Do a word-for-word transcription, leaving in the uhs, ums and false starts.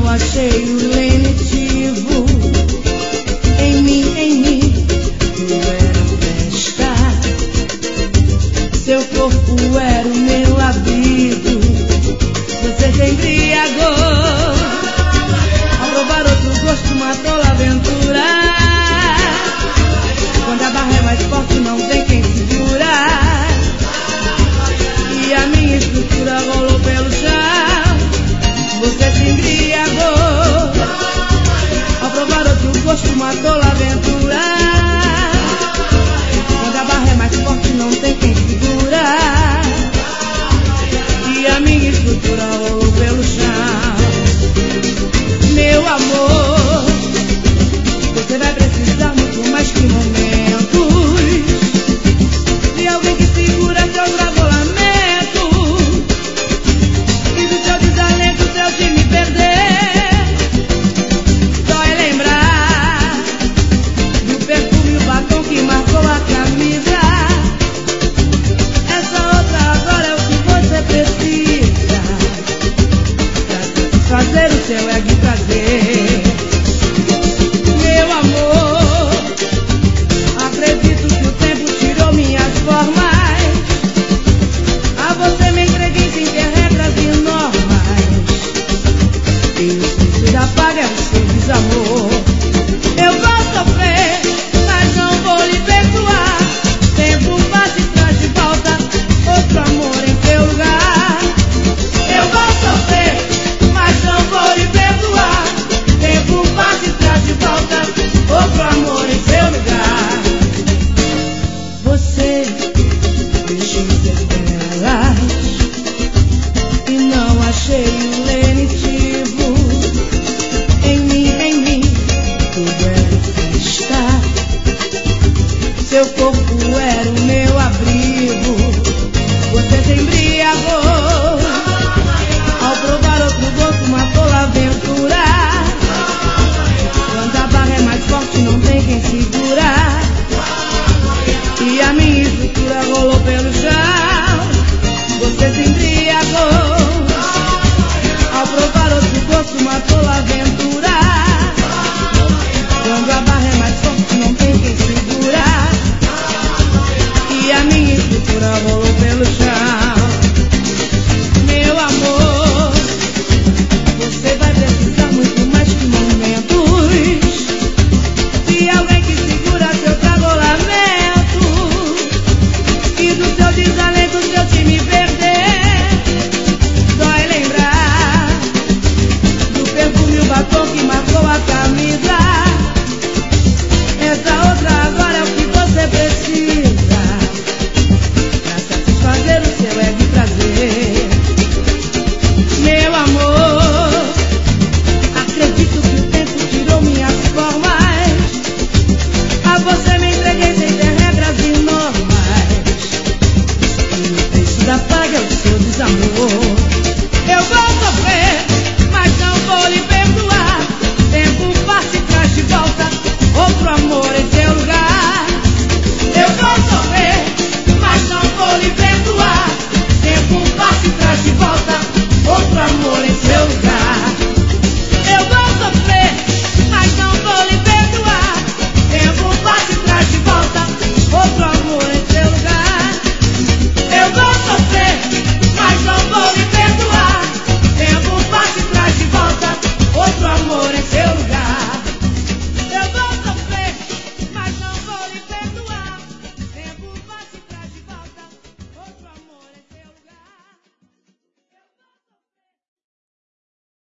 achei o lenitivo. Em mim, em mim, tu era festa. Seu corpo era o meu abrigo. Você se embriagou. Ao provar outro gosto, matou a aventura. Quando a barra é mais forte, não tem quem segura. E a minha estrutura rolou pelo chão. Você se embriagou. Ao provar outro gosto, matou a aventura. Quando a barra é mais forte, não tem quem segura. E a minha estrutura rolou pelo chão. Meu amor, você vai precisar muito mais que momentos de alguém que segura seus regulamentos e do seu desalento, seu de me perder. Dói lembrar do perfume e o batom que marcou a camisa. Essa outra agora é o que você precisa pra satisfazer o seu ego e prazer. Meu amor, acredito que o tempo tirou minhas formas. A você me entreguei sem ter regras e normas. E o suicídio apaga é o seu desamor.